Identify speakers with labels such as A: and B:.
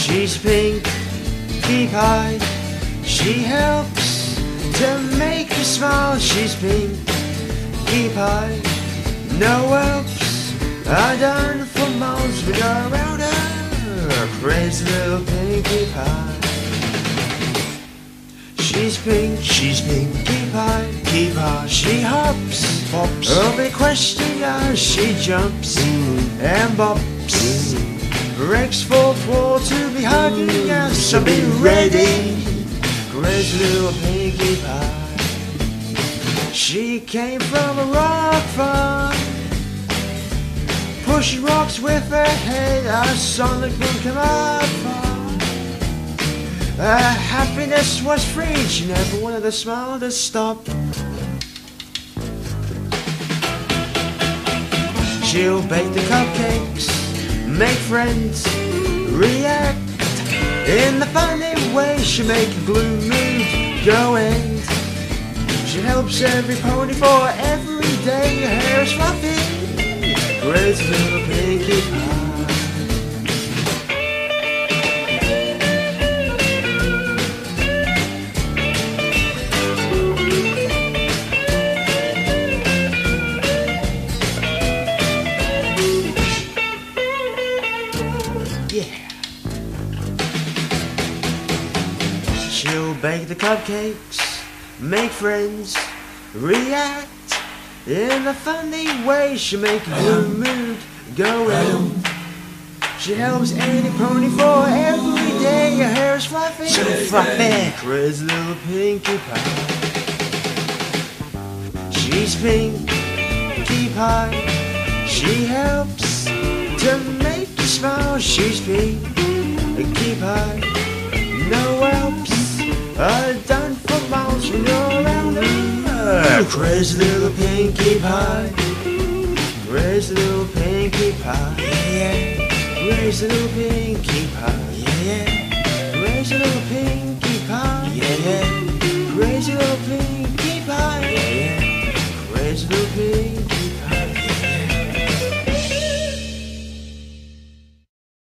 A: She's Pinkie Pie. She helps to make you smile. She's Pinkie Pie. No helps are done for miles. We go around her, crazy little Pinkie Pie. She's Pinkie Pie. She hops over question as she jumps and bops. Breaks fourth wall to be hugging us, so be ready. Crazy little Pinkie Pie. She came from a rock farm, pushing rocks with her head. Our sonic boom came out far. Her happiness was free. She never wanted a smile to stop. She'll bake the cupcakes, make friends, react in the funny way. She make a blue mood go end. She helps every pony for every day. Her hair is fluffy, crazy little Pinkie Pie. She'll bake the cupcakes, make friends, react in a funny way. She'll make a blue mood go in. She helps any pony for every day. Her hair is fluffy, crazy little Pinkie Pie. She's Pinkie Pie. She helps to make you smile. She's Pinkie Pie. No helps are done for miles when you're around her. Crazy little Pinkie Pie. Crazy little Pinkie Pie. Yeah. Crazy little Pinkie Pie. Yeah. Crazy little Pinkie Pie. Yeah. Crazy little Pinkie Pie.